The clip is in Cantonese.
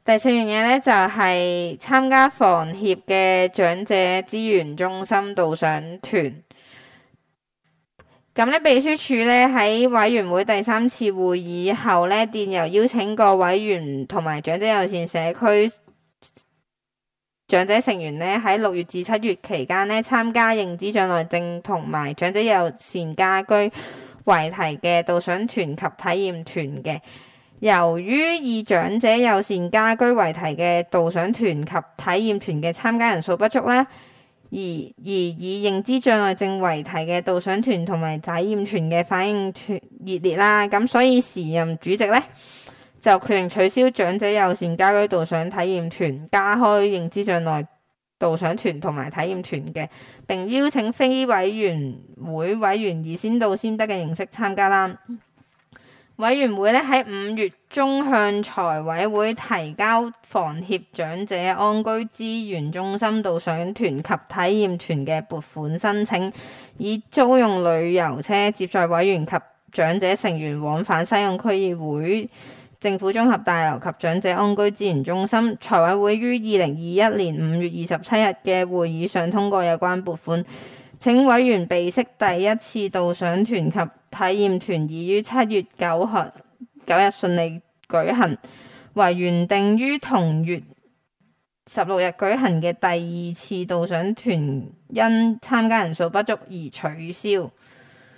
第四樣嘢咧就係參加房協嘅長者資源中心導賞團。咁咧，秘書處咧喺委員會第3次會議後咧，電郵邀請各委員同埋長者友善社區長者成員咧喺6月至7月期間咧參加認知障礙症同埋長者友善家居為題嘅導賞團及體驗團嘅。由於以長者友善家居為題嘅導賞團及體驗團嘅參加人數不足啦，而以認知障礙症為題嘅導賞團同埋體驗團嘅反應熱烈啦，咁所以時任主席呢，就決定取消長者友善家居導賞體驗團，加開認知障礙導賞團同埋體驗團嘅，並邀請非委員會委員以先到先得嘅形式參加啦。委員會咧喺5月中向財委會提交房協長者安居資源中心導賞團及體驗團嘅撥款申請，以租用旅遊車接載委員及長者成員往返西貢區議會、政府綜合大樓及長者安居資源中心。財委會於2021年5月27日嘅會議上通過有關撥款。請委員備悉第一次導賞團及體驗團已於7月9日順利舉行，為原定於同月16日舉行嘅第2次導賞團因參加人數不足而取消。